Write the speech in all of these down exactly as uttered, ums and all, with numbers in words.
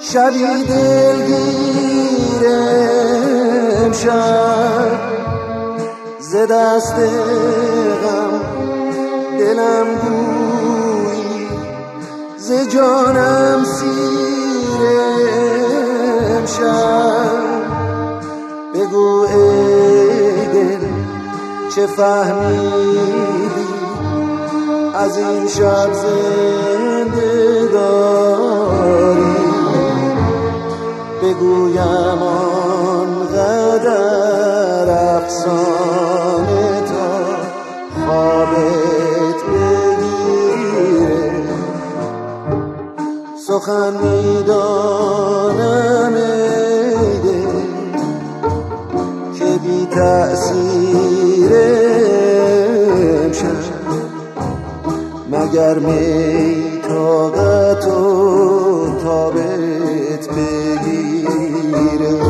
شبی دلگیرم شد ز دست غم دلم گویی ز جانم سیرم شد بگو ای دل چه فهمیدی از این شب زنده داری بگویم آنقدر افسانه تا خوابت بگیره سخن میدانم ای دل که بی تأثیرم شد مگر می طاقت و تابت بگیره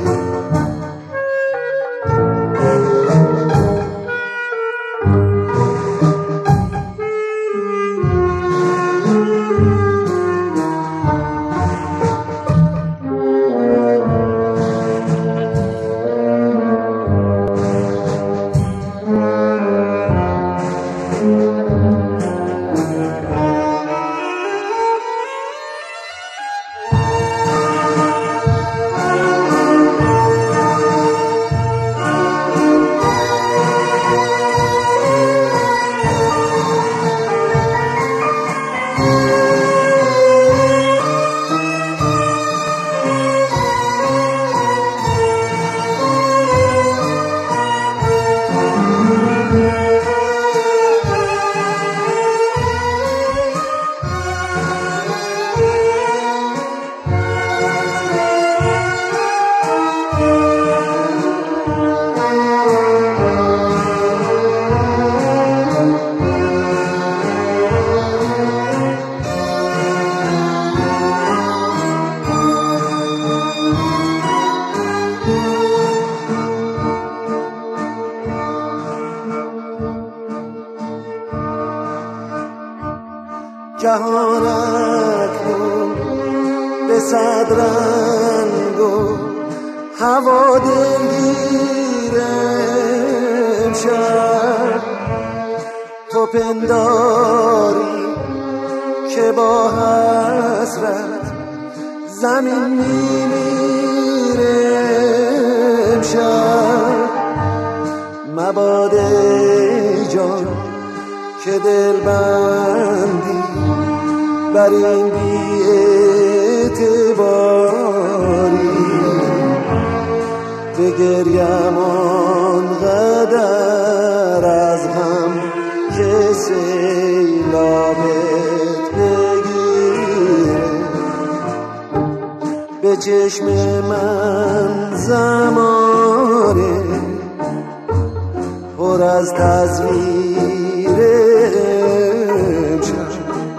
جهان اکنون به صد رنگ و هوا دلگیرم شد تو پنداری که با حسرت زمین میمیرم شد مبادا ای جان که دل بندی بر این بی اعتباری بگریم آنقدر از غم که سیلابت بگیره به چشم من زمانه پر از تصویرم شد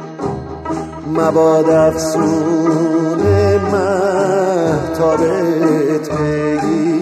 مباد افسون مهتابت بگیر